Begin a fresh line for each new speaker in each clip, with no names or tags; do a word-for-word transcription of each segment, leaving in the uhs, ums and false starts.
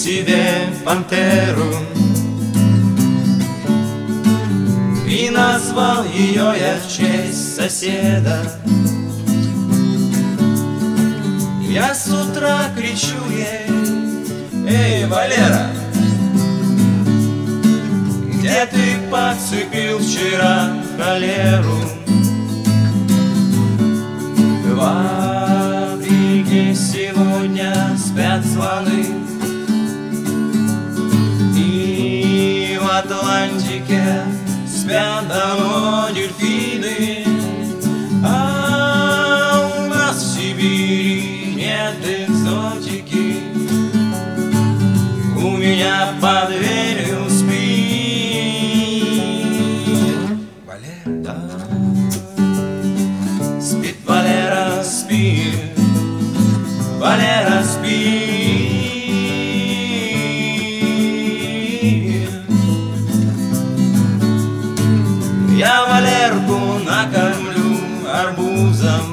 себе пантеру, и назвал ее я в честь соседа. Я с утра кричу ей: эй, Валера, где ты подцепил вчера холеру? В Африке сегодня спят слоны, и в Атлантике спят давно дельфины, а у нас в Сибири нет экзотики. У меня под дверью спит Валера, спит Валера, спит Валера, спит. Я Валерку накормлю арбузом,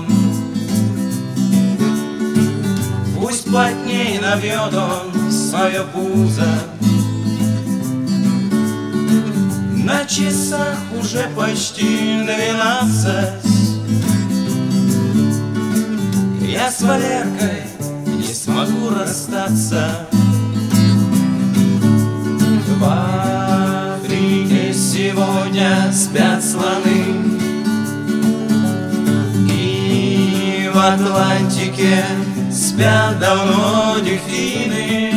пусть плотней набьет он свое пузо. На часах уже почти двенадцать. Я с Валеркой не смогу расстаться. В Африке сегодня спят слоны, и в Атлантике спят давно дельфины,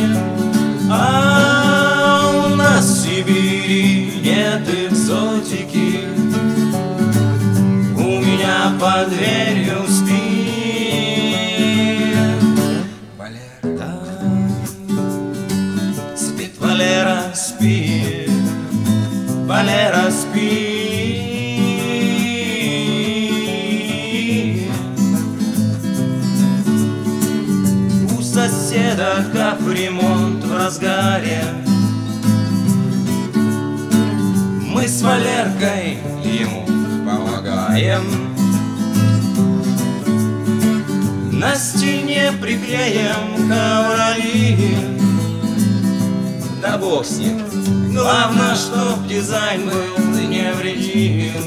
а у нас в Сибири нет экзотики. У меня под дверью спит Валера, спит Валера, спит Валера, спит. У соседа капремонт в разгаре, мы с Валеркой ему помогаем. На стене приклеим ковролин, да бог с ним, главное, чтоб дизайн был невредим.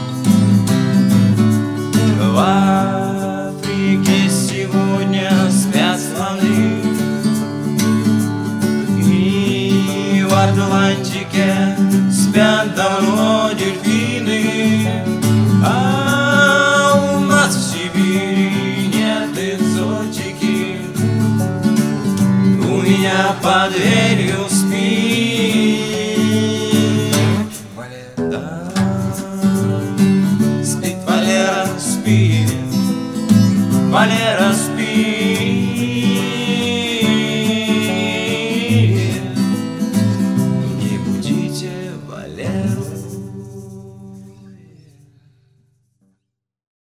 В Африке сегодня спят слоны, и в Атлантике спят давно дельфины, а у нас в Сибири нет экзотики. У меня под дверью спит Валера, спит Валера, спит Валера.